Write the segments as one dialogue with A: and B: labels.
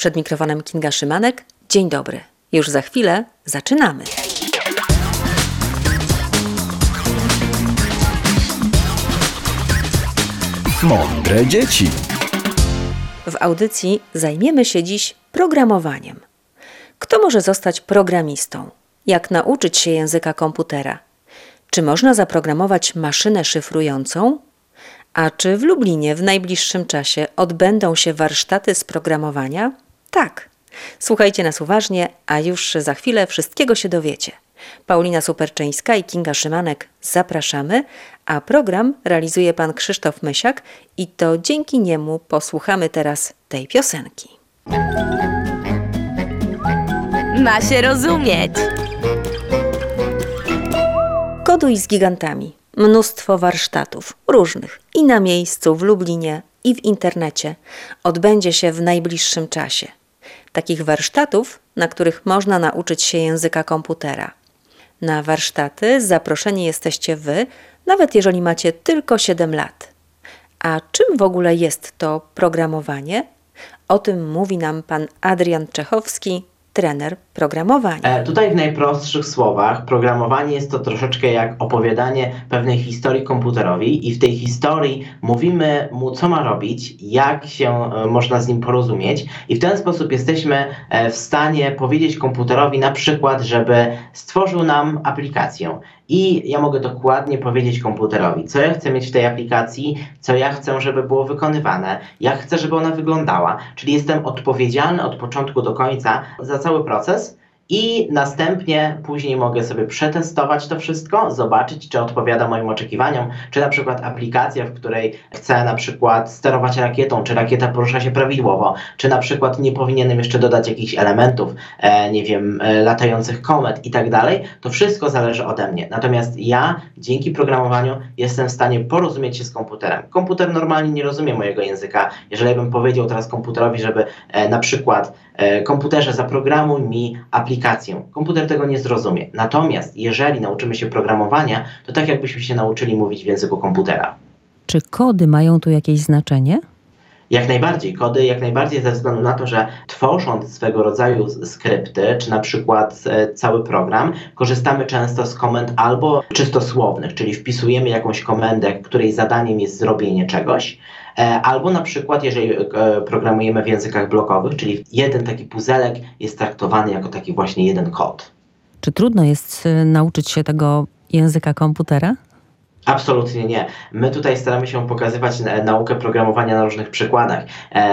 A: Przed mikrofonem Kinga Szymanek. Dzień dobry. Już za chwilę zaczynamy.
B: Mądre dzieci.
A: W audycji zajmiemy się dziś programowaniem. Kto może zostać programistą? Jak nauczyć się języka komputera? Czy można zaprogramować maszynę szyfrującą? A czy w Lublinie w najbliższym czasie odbędą się warsztaty z programowania? Tak. Słuchajcie nas uważnie, a już za chwilę wszystkiego się dowiecie. Paulina Superczyńska i Kinga Szymanek zapraszamy, a program realizuje pan Krzysztof Mysiak i to dzięki niemu posłuchamy teraz tej piosenki.
C: Ma się rozumieć.
A: Koduj z gigantami. Mnóstwo warsztatów różnych i na miejscu w Lublinie i w internecie odbędzie się w najbliższym czasie. Takich warsztatów, na których można nauczyć się języka komputera. Na warsztaty zaproszeni jesteście Wy, nawet jeżeli macie tylko 7 lat. A czym w ogóle jest to programowanie? O tym mówi nam pan Adrian Czechowski, trener programowania.
D: Tutaj w najprostszych słowach programowanie jest to troszeczkę jak opowiadanie pewnej historii komputerowi i w tej historii mówimy mu, co ma robić, jak się można z nim porozumieć i w ten sposób jesteśmy w stanie powiedzieć komputerowi na przykład, żeby stworzył nam aplikację. I ja mogę dokładnie powiedzieć komputerowi, co ja chcę mieć w tej aplikacji, co ja chcę, żeby było wykonywane, jak chcę, żeby ona wyglądała. Czyli jestem odpowiedzialny od początku do końca za cały proces i następnie później mogę sobie przetestować to wszystko, zobaczyć, czy odpowiada moim oczekiwaniom, czy na przykład aplikacja, w której chcę na przykład sterować rakietą, czy rakieta porusza się prawidłowo, czy na przykład nie powinienem jeszcze dodać jakichś elementów, latających komet i tak dalej, to wszystko zależy ode mnie. Natomiast ja dzięki programowaniu jestem w stanie porozumieć się z komputerem. Komputer normalnie nie rozumie mojego języka. Jeżeli bym powiedział teraz komputerowi, żeby na przykład komputerze zaprogramuj mi aplikację. Komputer tego nie zrozumie. Natomiast jeżeli nauczymy się programowania, to tak jakbyśmy się nauczyli mówić w języku komputera.
A: Czy kody mają tu jakieś znaczenie?
D: Jak najbardziej. Kody jak najbardziej ze względu na to, że tworząc swego rodzaju skrypty, czy na przykład cały program, korzystamy często z komend albo czysto słownych, czyli wpisujemy jakąś komendę, której zadaniem jest zrobienie czegoś, albo na przykład jeżeli programujemy w językach blokowych, czyli jeden taki puzelek jest traktowany jako taki właśnie jeden kod.
A: Czy trudno jest nauczyć się tego języka komputera?
D: Absolutnie nie. My tutaj staramy się pokazywać naukę programowania na różnych przykładach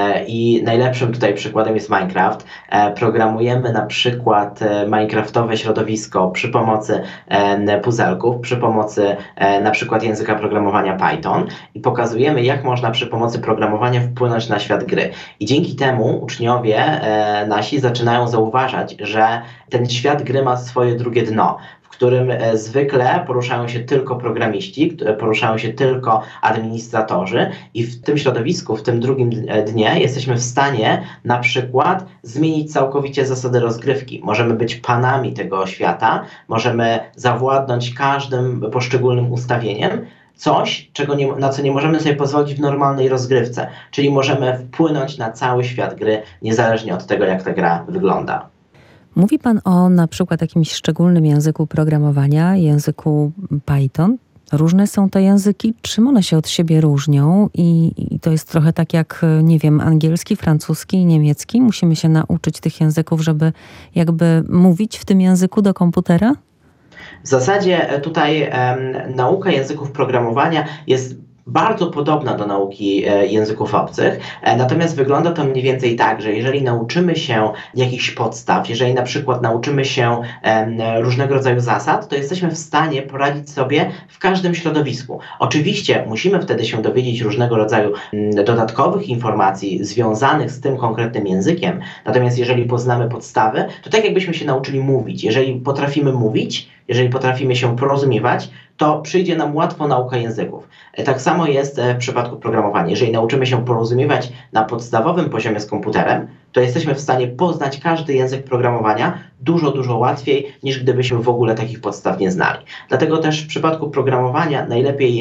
D: i najlepszym tutaj przykładem jest Minecraft. Programujemy na przykład minecraftowe środowisko przy pomocy puzelków, przy pomocy na przykład języka programowania Python i pokazujemy, jak można przy pomocy programowania wpłynąć na świat gry. I dzięki temu uczniowie nasi zaczynają zauważać, że ten świat gry ma swoje drugie dno, w którym zwykle poruszają się tylko programiści, poruszają się tylko administratorzy i w tym środowisku, w tym drugim dnie jesteśmy w stanie na przykład zmienić całkowicie zasady rozgrywki. Możemy być panami tego świata, możemy zawładnąć każdym poszczególnym ustawieniem, coś, na co nie możemy sobie pozwolić w normalnej rozgrywce, czyli możemy wpłynąć na cały świat gry, niezależnie od tego, jak ta gra wygląda.
A: Mówi pan o na przykład jakimś szczególnym języku programowania, języku Python. Różne są te języki, czym one się od siebie różnią i to jest trochę tak jak, nie wiem, angielski, francuski, niemiecki. Musimy się nauczyć tych języków, żeby jakby mówić w tym języku do komputera?
D: W zasadzie tutaj nauka języków programowania jest bardzo podobna do nauki języków obcych, natomiast wygląda to mniej więcej tak, że jeżeli nauczymy się jakichś podstaw, jeżeli na przykład nauczymy się różnego rodzaju zasad, to jesteśmy w stanie poradzić sobie w każdym środowisku. Oczywiście musimy wtedy się dowiedzieć różnego rodzaju dodatkowych informacji związanych z tym konkretnym językiem, natomiast jeżeli poznamy podstawy, to tak jakbyśmy się nauczyli mówić. Jeżeli potrafimy mówić, jeżeli potrafimy się porozumiewać, to przyjdzie nam łatwo nauka języków. Tak samo jest w przypadku programowania. Jeżeli nauczymy się porozumiewać na podstawowym poziomie z komputerem, to jesteśmy w stanie poznać każdy język programowania dużo, dużo łatwiej, niż gdybyśmy w ogóle takich podstaw nie znali. Dlatego też w przypadku programowania najlepiej jest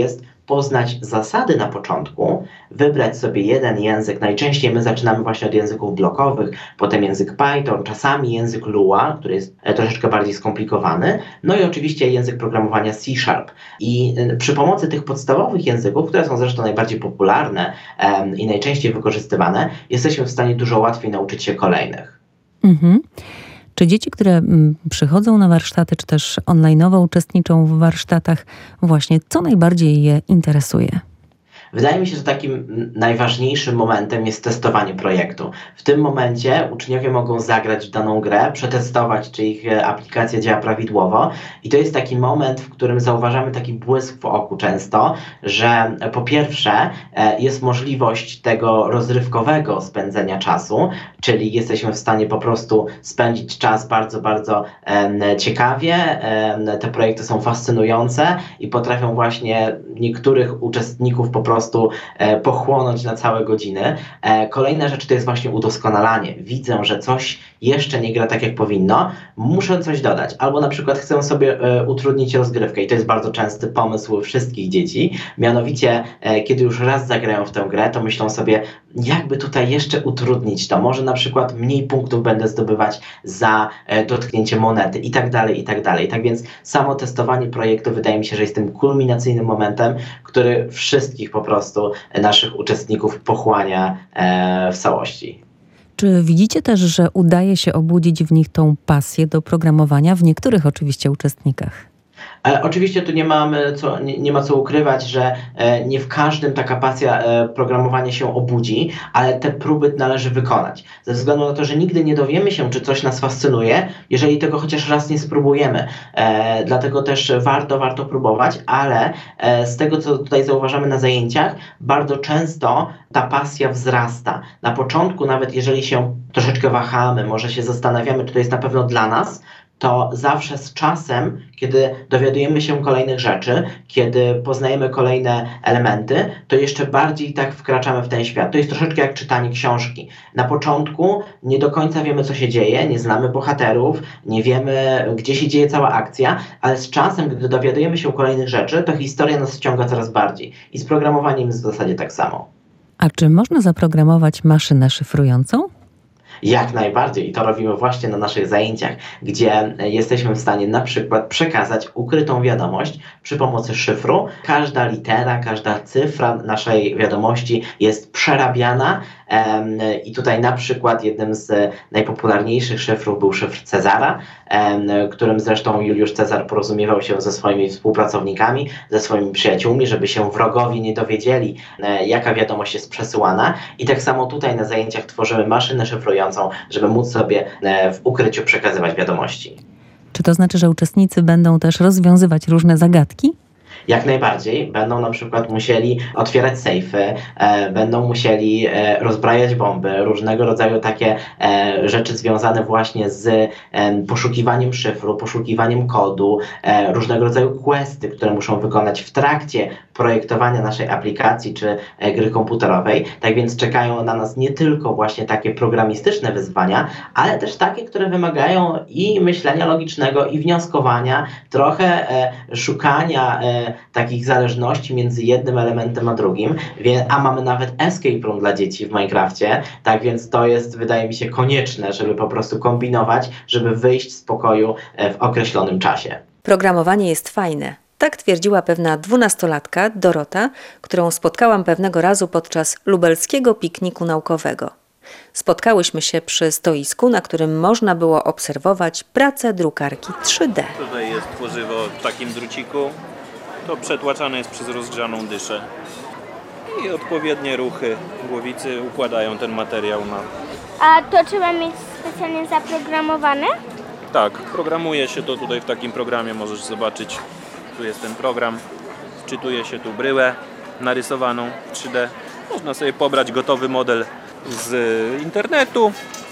D: poznać zasady na początku, wybrać sobie jeden język. Najczęściej my zaczynamy właśnie od języków blokowych, potem język Python, czasami język Lua, który jest troszeczkę bardziej skomplikowany, no i oczywiście język programowania C#. I przy pomocy tych podstawowych języków, które są zresztą najbardziej popularne i najczęściej wykorzystywane, jesteśmy w stanie dużo łatwiej nauczyć się kolejnych.
E: Mhm. Czy dzieci, które przychodzą na warsztaty, czy też online'owo uczestniczą w warsztatach, właśnie co najbardziej je interesuje?
D: Wydaje mi się, że takim najważniejszym momentem jest testowanie projektu. W tym momencie uczniowie mogą zagrać w daną grę, przetestować, czy ich aplikacja działa prawidłowo i to jest taki moment, w którym zauważamy taki błysk w oku często, że po pierwsze jest możliwość tego rozrywkowego spędzenia czasu, czyli jesteśmy w stanie po prostu spędzić czas bardzo, bardzo ciekawie. Te projekty są fascynujące i potrafią właśnie niektórych uczestników po prostu pochłonąć na całe godziny. Kolejna rzecz to jest właśnie udoskonalanie. Widzę, że coś jeszcze nie gra tak jak powinno, muszę coś dodać. Albo na przykład chcę sobie utrudnić rozgrywkę i to jest bardzo częsty pomysł wszystkich dzieci. Mianowicie, kiedy już raz zagrają w tę grę, to myślą sobie, jakby tutaj jeszcze utrudnić to. Może na przykład mniej punktów będę zdobywać za dotknięcie monety i tak dalej, i tak dalej. Tak więc samo testowanie projektu wydaje mi się, że jest tym kulminacyjnym momentem, który wszystkich po prostu naszych uczestników pochłania w całości.
E: Czy widzicie też, że udaje się obudzić w nich tą pasję do programowania w niektórych oczywiście uczestnikach?
D: Oczywiście tu nie ma co ukrywać, że nie w każdym taka pasja programowania się obudzi, ale te próby należy wykonać. Ze względu na to, że nigdy nie dowiemy się, czy coś nas fascynuje, jeżeli tego chociaż raz nie spróbujemy. Dlatego też warto próbować, ale z tego, co tutaj zauważamy na zajęciach, bardzo często ta pasja wzrasta. Na początku, nawet jeżeli się troszeczkę wahamy, może się zastanawiamy, czy to jest na pewno dla nas, to zawsze z czasem, kiedy dowiadujemy się kolejnych rzeczy, kiedy poznajemy kolejne elementy, to jeszcze bardziej tak wkraczamy w ten świat. To jest troszeczkę jak czytanie książki. Na początku nie do końca wiemy, co się dzieje, nie znamy bohaterów, nie wiemy, gdzie się dzieje cała akcja, ale z czasem, gdy dowiadujemy się kolejnych rzeczy, to historia nas wciąga coraz bardziej. I z programowaniem jest w zasadzie tak samo.
E: A czy można zaprogramować maszynę szyfrującą?
D: Jak najbardziej i to robimy właśnie na naszych zajęciach, gdzie jesteśmy w stanie na przykład przekazać ukrytą wiadomość przy pomocy szyfru. Każda litera, każda cyfra naszej wiadomości jest przerabiana i tutaj na przykład jednym z najpopularniejszych szyfrów był szyfr Cezara, którym zresztą Juliusz Cezar porozumiewał się ze swoimi współpracownikami, ze swoimi przyjaciółmi, żeby się wrogowie nie dowiedzieli, jaka wiadomość jest przesyłana. I tak samo tutaj na zajęciach tworzymy maszynę szyfrującą, żeby móc sobie w ukryciu przekazywać wiadomości.
E: Czy to znaczy, że uczestnicy będą też rozwiązywać różne zagadki?
D: Jak najbardziej. Będą na przykład musieli otwierać sejfy, będą musieli rozbrajać bomby, różnego rodzaju takie rzeczy związane właśnie z poszukiwaniem szyfru, poszukiwaniem kodu, różnego rodzaju questy, które muszą wykonać w trakcie projektowania naszej aplikacji czy gry komputerowej. Tak więc czekają na nas nie tylko właśnie takie programistyczne wyzwania, ale też takie, które wymagają i myślenia logicznego, i wnioskowania, trochę szukania takich zależności między jednym elementem a drugim, a mamy nawet escape room dla dzieci w Minecrafcie, tak więc to jest, wydaje mi się, konieczne, żeby po prostu kombinować, żeby wyjść z pokoju w określonym czasie.
A: Programowanie jest fajne. Tak twierdziła pewna 12-latka, Dorota, którą spotkałam pewnego razu podczas lubelskiego pikniku naukowego. Spotkałyśmy się przy stoisku, na którym można było obserwować pracę drukarki 3D.
F: Tutaj jest tworzywo w takim druciku. To przetłaczane jest przez rozgrzaną dyszę. I odpowiednie ruchy głowicy układają ten materiał na...
G: A to trzeba mieć specjalnie zaprogramowane?
F: Tak, programuje się to tutaj w takim programie, możesz zobaczyć. Tu jest ten program, wczytuje się tu bryłę narysowaną w 3D. Można sobie pobrać gotowy model z internetu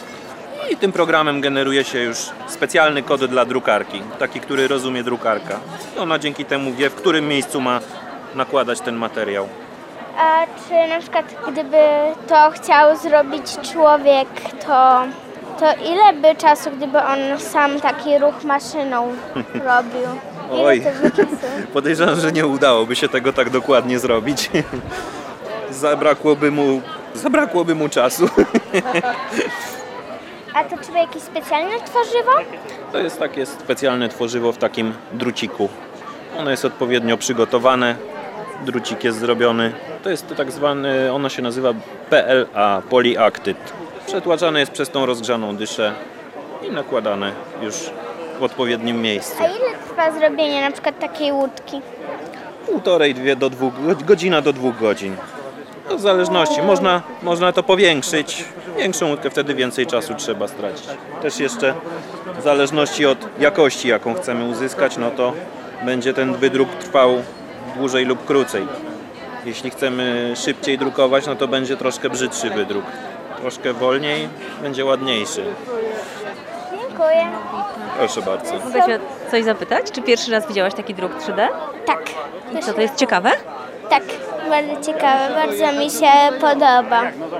F: i tym programem generuje się już specjalny kod dla drukarki, taki, który rozumie drukarka. I ona dzięki temu wie, w którym miejscu ma nakładać ten materiał.
G: A czy na przykład gdyby to chciał zrobić człowiek, to ile by czasu, gdyby on sam taki ruch maszyną robił?
F: Oj,
G: Ile to by czasu?
F: podejrzewam, że nie udałoby się tego tak dokładnie zrobić. Zabrakłoby mu czasu.
G: A to trzeba jakieś specjalne tworzywo?
F: To jest takie specjalne tworzywo w takim druciku. Ono jest odpowiednio przygotowane, drucik jest zrobiony. To jest to tak zwany, ono się nazywa PLA, Polyactyd. Przetłaczane jest przez tą rozgrzaną dyszę i nakładane już w odpowiednim miejscu.
G: A ile trwa zrobienie na przykład takiej łódki?
F: 1,5 do 2 godzina do 2 godzin. To w zależności. Można to powiększyć. Większą łódkę, wtedy więcej czasu trzeba stracić. Też jeszcze w zależności od jakości, jaką chcemy uzyskać, no to będzie ten wydruk trwał dłużej lub krócej. Jeśli chcemy szybciej drukować, no to będzie troszkę brzydszy wydruk. Troszkę wolniej, będzie ładniejszy.
G: Dziękuję.
F: Proszę bardzo.
E: Mogę się coś zapytać? Czy pierwszy raz widziałaś taki druk 3D?
G: Tak.
E: I co, to jest ciekawe?
G: Tak, bardzo ciekawe, bardzo mi się podoba.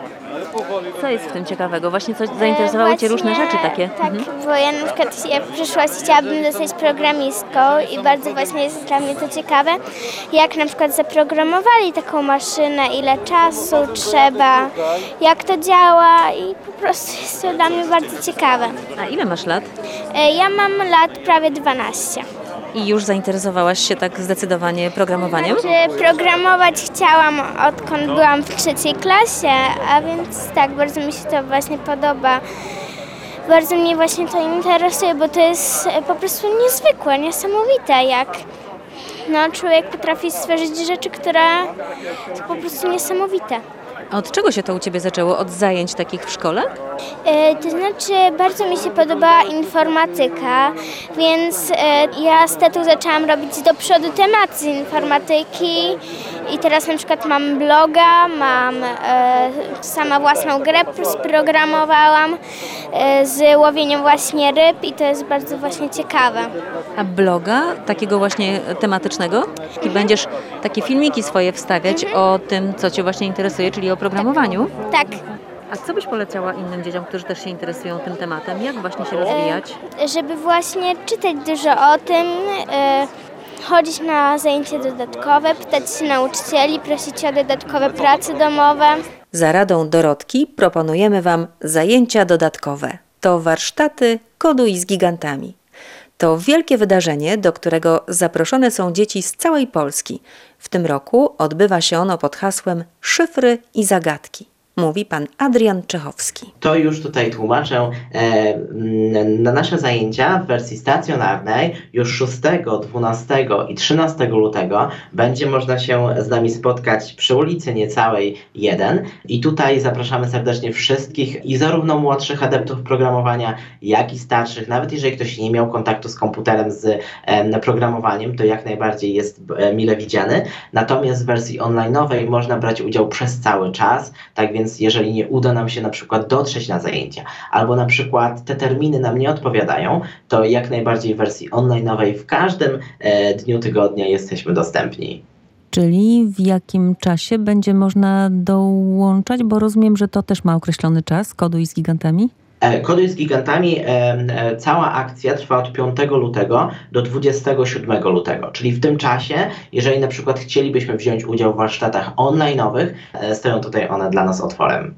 E: Co jest w tym ciekawego? Właśnie coś zainteresowały Cię różne rzeczy takie?
G: Tak, bo ja na przykład w przyszłości chciałabym zostać programistką i bardzo właśnie jest dla mnie to ciekawe, jak na przykład zaprogramowali taką maszynę, ile czasu trzeba, jak to działa i po prostu jest to dla mnie bardzo ciekawe.
E: A ile masz lat?
G: Ja mam lat prawie 12.
E: I już zainteresowałaś się tak zdecydowanie programowaniem?
G: Znaczy, programować chciałam odkąd byłam w 3. klasie, a więc tak, bardzo mi się to właśnie podoba. Bardzo mnie właśnie to interesuje, bo to jest po prostu niezwykłe, niesamowite, jak człowiek potrafi stworzyć rzeczy, które są po prostu niesamowite.
E: A od czego się to u Ciebie zaczęło? Od zajęć takich w szkole?
G: To znaczy, bardzo mi się podobała informatyka, więc ja z tatą zaczęłam robić do przodu temat z informatyki i teraz na przykład mam bloga, mam sama własną grę sprogramowałam z łowieniem właśnie ryb i to jest bardzo właśnie ciekawe.
E: A bloga takiego właśnie tematycznego? I będziesz takie filmiki swoje wstawiać o tym, co Cię właśnie interesuje, czyli o programowaniu?
G: Tak.
E: A co byś polecała innym dzieciom, którzy też się interesują tym tematem? Jak właśnie się rozwijać?
G: Żeby właśnie czytać dużo o tym, chodzić na zajęcia dodatkowe, pytać się nauczycieli, prosić o dodatkowe prace domowe.
A: Za radą Dorotki proponujemy Wam zajęcia dodatkowe. To warsztaty Koduj z gigantami. To wielkie wydarzenie, do którego zaproszone są dzieci z całej Polski. W tym roku odbywa się ono pod hasłem Szyfry i zagadki. Mówi pan Adrian Czechowski.
D: To już tutaj tłumaczę. Na nasze zajęcia w wersji stacjonarnej już 6, 12 i 13 lutego będzie można się z nami spotkać przy ulicy Niecałej 1 i tutaj zapraszamy serdecznie wszystkich i zarówno młodszych adeptów programowania, jak i starszych. Nawet jeżeli ktoś nie miał kontaktu z komputerem, z programowaniem, to jak najbardziej jest mile widziany. Natomiast w wersji online'owej można brać udział przez cały czas, tak więc jeżeli nie uda nam się na przykład dotrzeć na zajęcia, albo na przykład te terminy nam nie odpowiadają, to jak najbardziej w wersji online'owej w każdym dniu tygodnia jesteśmy dostępni.
E: Czyli w jakim czasie będzie można dołączać? Bo rozumiem, że to też ma określony czas, Koduj z gigantami?
D: Koduj z gigantami, cała akcja trwa od 5 lutego do 27 lutego, czyli w tym czasie, jeżeli na przykład chcielibyśmy wziąć udział w warsztatach online'owych, stoją tutaj one dla nas otworem.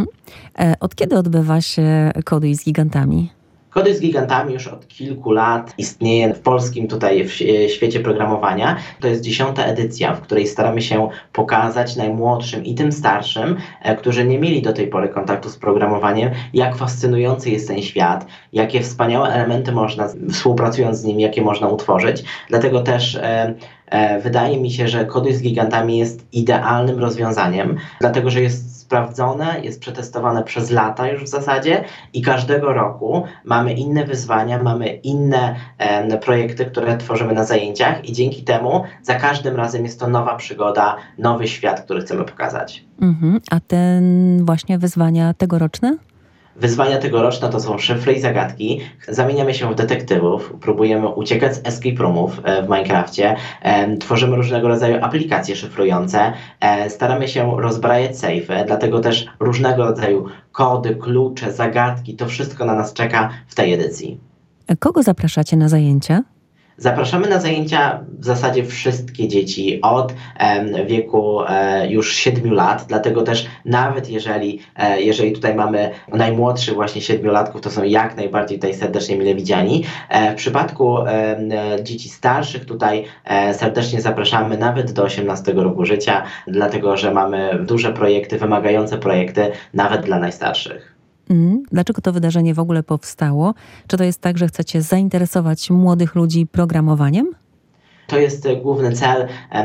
E: Od kiedy odbywa się Koduj z gigantami?
D: Koduj z gigantami już od kilku lat istnieje w polskim tutaj w świecie programowania. To jest 10. edycja, w której staramy się pokazać najmłodszym i tym starszym, którzy nie mieli do tej pory kontaktu z programowaniem, jak fascynujący jest ten świat, jakie wspaniałe elementy można, współpracując z nim, jakie można utworzyć. Dlatego też wydaje mi się, że Koduj z gigantami jest idealnym rozwiązaniem, dlatego że jest sprawdzone, jest przetestowane przez lata już w zasadzie i każdego roku mamy inne wyzwania, mamy inne projekty, które tworzymy na zajęciach i dzięki temu za każdym razem jest to nowa przygoda, nowy świat, który chcemy pokazać.
E: A te właśnie wyzwania tegoroczne?
D: Wyzwania tegoroczne to są szyfry i zagadki. Zamieniamy się w detektywów, próbujemy uciekać z escape roomów w Minecrafcie, tworzymy różnego rodzaju aplikacje szyfrujące, staramy się rozbrajać sejfy, dlatego też różnego rodzaju kody, klucze, zagadki, to wszystko na nas czeka w tej edycji.
E: Kogo zapraszacie na zajęcia?
D: Zapraszamy na zajęcia w zasadzie wszystkie dzieci od wieku już 7 lat, dlatego też nawet jeżeli tutaj mamy najmłodszych właśnie 7-latków, to są jak najbardziej tutaj serdecznie mile widziani. W przypadku dzieci starszych tutaj serdecznie zapraszamy nawet do 18 roku życia, dlatego że mamy duże projekty, wymagające projekty nawet dla najstarszych.
E: Dlaczego to wydarzenie w ogóle powstało? Czy to jest tak, że chcecie zainteresować młodych ludzi programowaniem?
D: To jest główny cel.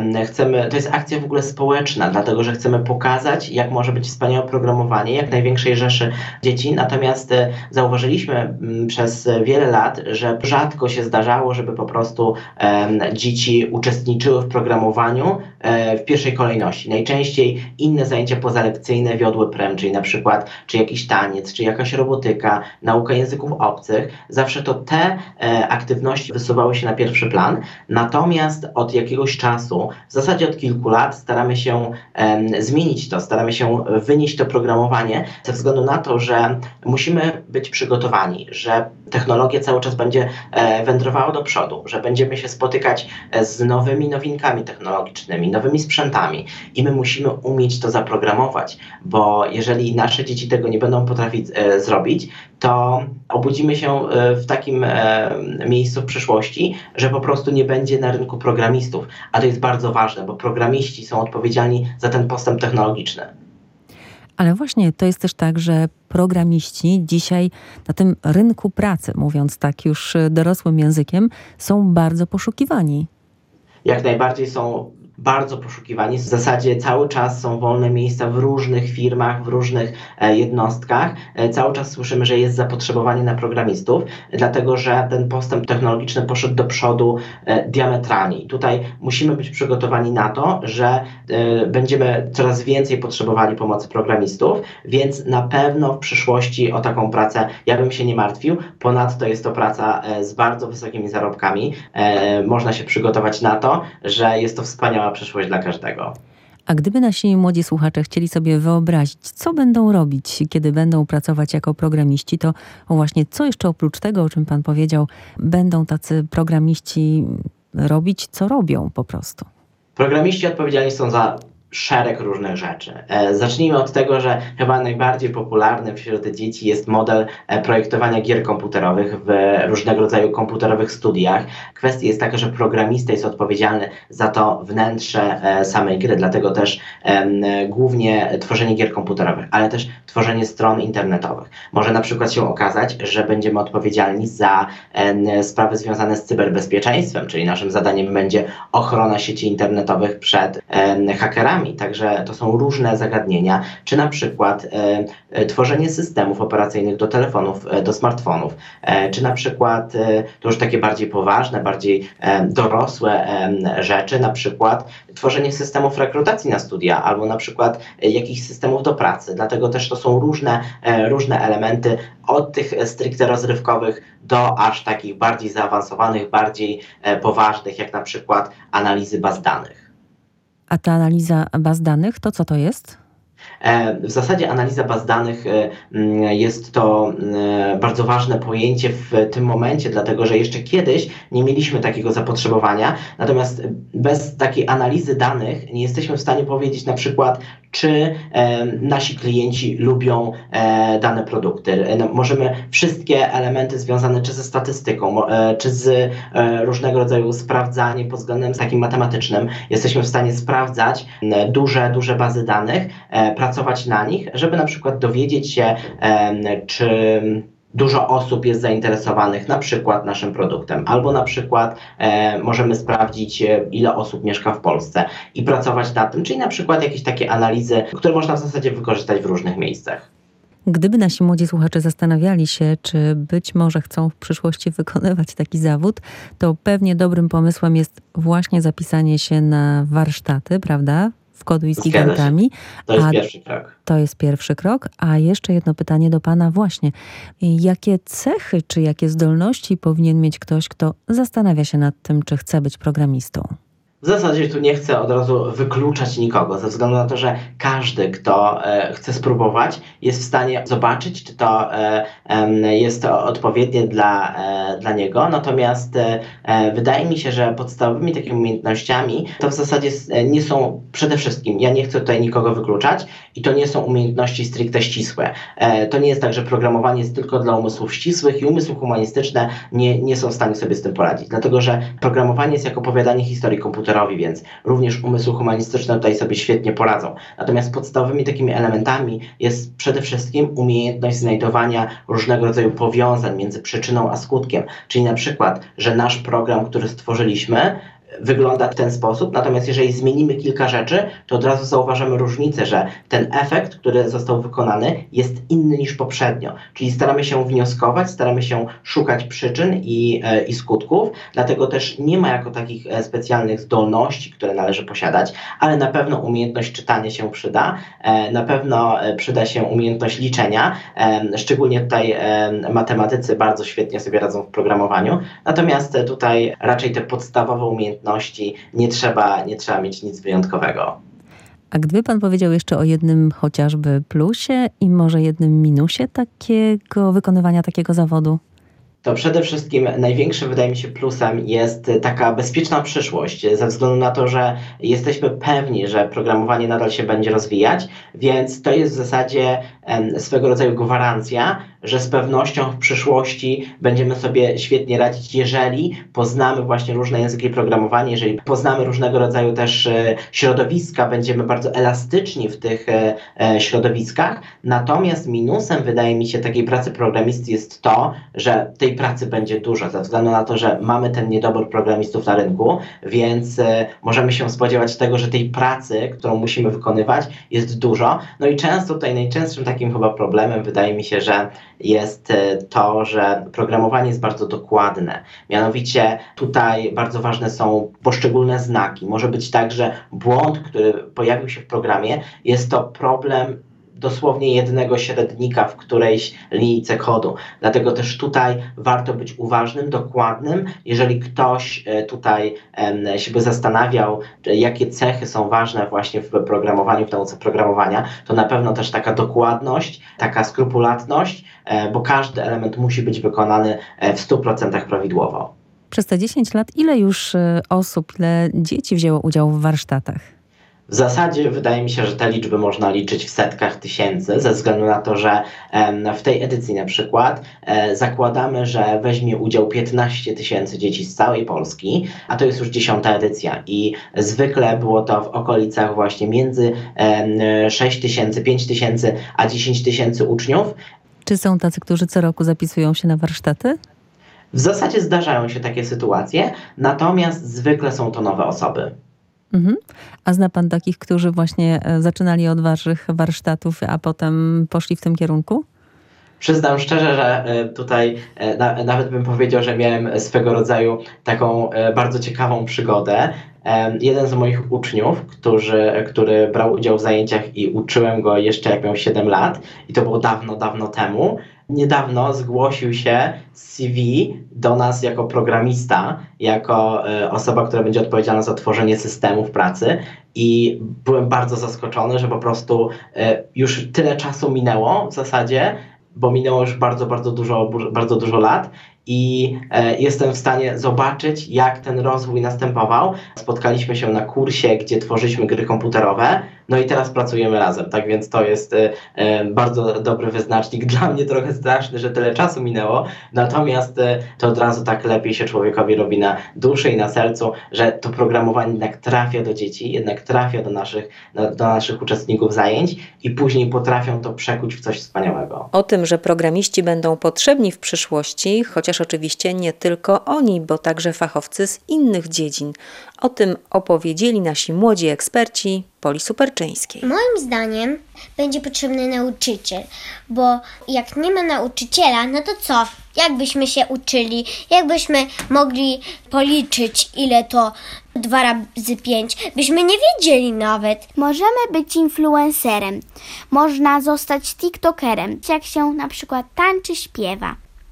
D: To jest akcja w ogóle społeczna, dlatego że chcemy pokazać, jak może być wspaniałe programowanie, jak największej rzeszy dzieci. Natomiast zauważyliśmy przez wiele lat, że rzadko się zdarzało, żeby po prostu dzieci uczestniczyły w programowaniu w pierwszej kolejności. Najczęściej inne zajęcia pozalekcyjne wiodły prem, czyli na przykład czy jakiś taniec, czy jakaś robotyka, nauka języków obcych. Zawsze to te aktywności wysuwały się na pierwszy plan. Natomiast od jakiegoś czasu, w zasadzie od kilku lat, staramy się zmienić to, staramy się wynieść to programowanie ze względu na to, że musimy być przygotowani, że technologia cały czas będzie wędrowała do przodu, że będziemy się spotykać z nowymi nowinkami technologicznymi, nowymi sprzętami i my musimy umieć to zaprogramować, bo jeżeli nasze dzieci tego nie będą potrafić zrobić, to obudzimy się w takim miejscu w przyszłości, że po prostu nie będzie na rynku programistów. A to jest bardzo ważne, bo programiści są odpowiedzialni za ten postęp technologiczny.
E: Ale właśnie to jest też tak, że programiści dzisiaj na tym rynku pracy, mówiąc tak już dorosłym językiem, są bardzo poszukiwani.
D: Jak najbardziej są bardzo poszukiwani. W zasadzie cały czas są wolne miejsca w różnych firmach, w różnych jednostkach. Cały czas słyszymy, że jest zapotrzebowanie na programistów, dlatego że ten postęp technologiczny poszedł do przodu diametralnie. I tutaj musimy być przygotowani na to, że będziemy coraz więcej potrzebowali pomocy programistów, więc na pewno w przyszłości o taką pracę ja bym się nie martwił. Ponadto jest to praca z bardzo wysokimi zarobkami. Można się przygotować na to, że jest to wspaniała przyszłość dla każdego.
E: A gdyby nasi młodzi słuchacze chcieli sobie wyobrazić, co będą robić, kiedy będą pracować jako programiści, to właśnie co jeszcze oprócz tego, o czym pan powiedział, będą tacy programiści robić, co robią po prostu?
D: Programiści odpowiedzialni są za szereg różnych rzeczy. Zacznijmy od tego, że chyba najbardziej popularny wśród dzieci jest model projektowania gier komputerowych w różnego rodzaju komputerowych studiach. Kwestia jest taka, że programista jest odpowiedzialny za to wnętrze samej gry, dlatego też głównie tworzenie gier komputerowych, ale też tworzenie stron internetowych. Może na przykład się okazać, że będziemy odpowiedzialni za sprawy związane z cyberbezpieczeństwem, czyli naszym zadaniem będzie ochrona sieci internetowych przed hakerami. Także to są różne zagadnienia, czy na przykład tworzenie systemów operacyjnych do telefonów, do smartfonów, czy na przykład to już takie bardziej poważne, bardziej dorosłe rzeczy, na przykład tworzenie systemów rekrutacji na studia, albo na przykład jakichś systemów do pracy. Dlatego też to są różne elementy, od tych stricte rozrywkowych do aż takich bardziej zaawansowanych, bardziej poważnych, jak na przykład analizy baz danych.
E: A ta analiza baz danych, to co to jest?
D: W zasadzie analiza baz danych jest to bardzo ważne pojęcie w tym momencie, dlatego że jeszcze kiedyś nie mieliśmy takiego zapotrzebowania, natomiast bez takiej analizy danych nie jesteśmy w stanie powiedzieć na przykład, czy nasi klienci lubią dane produkty. Możemy wszystkie elementy związane czy ze statystyką, czy z różnego rodzaju sprawdzaniem pod względem takim matematycznym, jesteśmy w stanie sprawdzać duże bazy danych, pracować na nich, żeby na przykład dowiedzieć się, czy dużo osób jest zainteresowanych na przykład naszym produktem, albo na przykład możemy sprawdzić, ile osób mieszka w Polsce i pracować nad tym, czyli na przykład jakieś takie analizy, które można w zasadzie wykorzystać w różnych miejscach.
E: Gdyby nasi młodzi słuchacze zastanawiali się, czy być może chcą w przyszłości wykonywać taki zawód, to pewnie dobrym pomysłem jest właśnie zapisanie się na warsztaty, prawda? W Koduj z gigantami.
D: To jest pierwszy krok.
E: To jest pierwszy krok. A jeszcze jedno pytanie do pana właśnie. Jakie cechy czy jakie zdolności powinien mieć ktoś, kto zastanawia się nad tym, czy chce być programistą?
D: W zasadzie tu nie chcę od razu wykluczać nikogo, ze względu na to, że każdy, kto chce spróbować, jest w stanie zobaczyć, czy to jest to odpowiednie dla niego. Natomiast wydaje mi się, że podstawowymi takimi umiejętnościami to w zasadzie nie są przede wszystkim, ja nie chcę tutaj nikogo wykluczać, i to nie są umiejętności stricte ścisłe. To nie jest tak, że programowanie jest tylko dla umysłów ścisłych i umysły humanistyczne nie są w stanie sobie z tym poradzić. Dlatego, że programowanie jest jak opowiadanie historii komputerowi, więc również umysły humanistyczne tutaj sobie świetnie poradzą. Natomiast podstawowymi takimi elementami jest przede wszystkim umiejętność znajdowania różnego rodzaju powiązań między przyczyną a skutkiem. Czyli na przykład, że nasz program, który stworzyliśmy, wygląda w ten sposób, natomiast jeżeli zmienimy kilka rzeczy, to od razu zauważamy różnicę, że ten efekt, który został wykonany, jest inny niż poprzednio. Czyli staramy się wnioskować, staramy się szukać przyczyn i skutków, dlatego też nie ma jako takich specjalnych zdolności, które należy posiadać, ale na pewno umiejętność czytania się przyda, na pewno przyda się umiejętność liczenia, szczególnie tutaj matematycy bardzo świetnie sobie radzą w programowaniu, natomiast tutaj raczej te podstawowe umiejętności nie trzeba mieć nic wyjątkowego.
E: A gdyby pan powiedział jeszcze o jednym chociażby plusie i może jednym minusie takiego wykonywania takiego zawodu?
D: To przede wszystkim największym, wydaje mi się, plusem jest taka bezpieczna przyszłość, ze względu na to, że jesteśmy pewni, że programowanie nadal się będzie rozwijać, więc to jest w zasadzie swego rodzaju gwarancja, że z pewnością w przyszłości będziemy sobie świetnie radzić, jeżeli poznamy właśnie różne języki programowania, jeżeli poznamy różnego rodzaju też środowiska, będziemy bardzo elastyczni w tych środowiskach. Natomiast minusem, wydaje mi się, takiej pracy programisty jest to, że tej pracy będzie dużo, ze względu na to, że mamy ten niedobór programistów na rynku, więc możemy się spodziewać tego, że tej pracy, którą musimy wykonywać, jest dużo. No i często tutaj najczęstszym takim chyba problemem, wydaje mi się, że jest to, że programowanie jest bardzo dokładne. Mianowicie tutaj bardzo ważne są poszczególne znaki. Może być tak, że błąd, który pojawił się w programie, jest to problem dosłownie jednego średnika w którejś linijce kodu. Dlatego też tutaj warto być uważnym, dokładnym. Jeżeli ktoś tutaj się by zastanawiał, jakie cechy są ważne właśnie w programowaniu, w nauce programowania, to na pewno też taka dokładność, taka skrupulatność, bo każdy element musi być wykonany w 100% prawidłowo.
E: Przez te 10 lat ile już osób, ile dzieci wzięło udział w warsztatach?
D: W zasadzie wydaje mi się, że te liczby można liczyć w setkach tysięcy, ze względu na to, że w tej edycji na przykład zakładamy, że weźmie udział 15 tysięcy dzieci z całej Polski, a to jest już 10. edycja i zwykle było to w okolicach właśnie między 6 tysięcy, 5 tysięcy, a 10 tysięcy uczniów.
E: Czy są tacy, którzy co roku zapisują się na warsztaty?
D: W zasadzie zdarzają się takie sytuacje, natomiast zwykle są to nowe osoby.
E: A zna pan takich, którzy właśnie zaczynali od waszych warsztatów, a potem poszli w tym kierunku?
D: Przyznam szczerze, że tutaj nawet bym powiedział, że miałem swego rodzaju taką bardzo ciekawą przygodę. Jeden z moich uczniów, który brał udział w zajęciach i uczyłem go jeszcze jak miał 7 lat i to było dawno, dawno temu, niedawno zgłosił się z CV do nas jako programista, jako osoba, która będzie odpowiedzialna za tworzenie systemów pracy i byłem bardzo zaskoczony, że po prostu już tyle czasu minęło w zasadzie, bo minęło już bardzo dużo lat i jestem w stanie zobaczyć, jak ten rozwój następował. Spotkaliśmy się na kursie, gdzie tworzyliśmy gry komputerowe, no i teraz pracujemy razem, tak więc to jest bardzo dobry wyznacznik. Dla mnie trochę straszny, że tyle czasu minęło, natomiast to od razu tak lepiej się człowiekowi robi na duszy i na sercu, że to programowanie jednak trafia do dzieci, jednak trafia do naszych uczestników zajęć i później potrafią to przekuć w coś wspaniałego.
A: O tym, że programiści będą potrzebni w przyszłości, chociaż oczywiście nie tylko oni, bo także fachowcy z innych dziedzin. O tym opowiedzieli nasi młodzi eksperci Poli Superczyńskiej.
H: Moim zdaniem będzie potrzebny nauczyciel, bo jak nie ma nauczyciela, no to co? Jak byśmy się uczyli? Jak byśmy mogli policzyć, ile to 2 razy 5? Byśmy nie wiedzieli nawet.
I: Możemy być influencerem. Można zostać tiktokerem, jak się na przykład tańczy, śpiewa.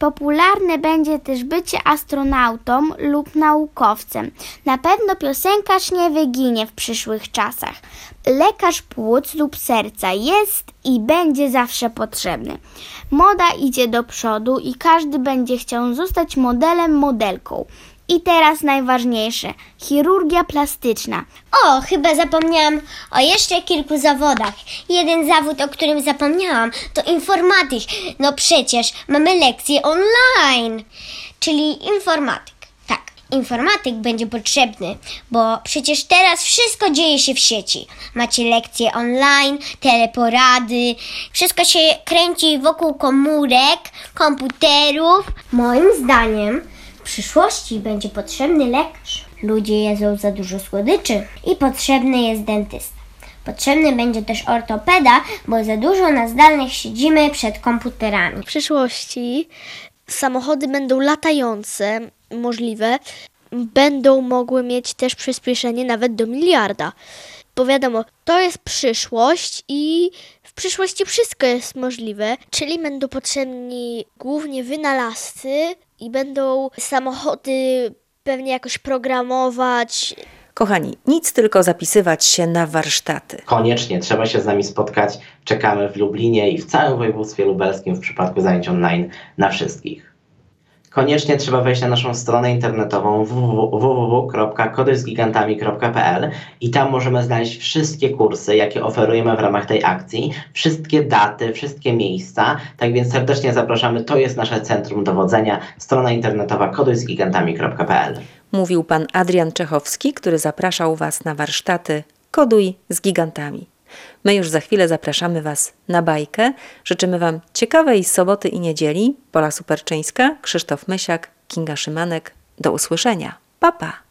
G: Popularne będzie też bycie astronautą lub naukowcem. Na pewno piosenkarz nie wyginie w przyszłych czasach. Lekarz płuc lub serca jest i będzie zawsze potrzebny. Moda idzie do przodu i każdy będzie chciał zostać modelem, modelką. I teraz najważniejsze, chirurgia plastyczna.
H: O, chyba zapomniałam o jeszcze kilku zawodach. Jeden zawód, o którym zapomniałam, to informatyk. No przecież mamy lekcje online, czyli informatyk. Tak, informatyk będzie potrzebny, bo przecież teraz wszystko dzieje się w sieci. Macie lekcje online, teleporady, wszystko się kręci wokół komórek, komputerów. Moim zdaniem w przyszłości będzie potrzebny lekarz. Ludzie jedzą za dużo słodyczy i potrzebny jest dentysta. Potrzebny będzie też ortopeda, bo za dużo na zdalnych siedzimy przed komputerami.
I: W przyszłości samochody będą latające, możliwe. Będą mogły mieć też przyspieszenie nawet do 1 miliarda. Bo wiadomo, to jest przyszłość i w przyszłości wszystko jest możliwe. Czyli będą potrzebni głównie wynalazcy i będą samochody pewnie jakoś programować.
A: Kochani, nic tylko zapisywać się na warsztaty.
D: Koniecznie trzeba się z nami spotkać. Czekamy w Lublinie i w całym województwie lubelskim w przypadku zajęć online na wszystkich. Koniecznie trzeba wejść na naszą stronę internetową www.kodysgigantami.pl i tam możemy znaleźć wszystkie kursy, jakie oferujemy w ramach tej akcji, wszystkie daty, wszystkie miejsca. Tak więc serdecznie zapraszamy. To jest nasze centrum dowodzenia, strona internetowa kodysgigantami.pl.
A: Mówił pan Adrian Czechowski, który zapraszał Was na warsztaty Koduj z gigantami. My już za chwilę zapraszamy Was na bajkę. Życzymy Wam ciekawej soboty i niedzieli. Pola Superczyńska, Krzysztof Mysiak, Kinga Szymanek. Do usłyszenia. Pa, pa.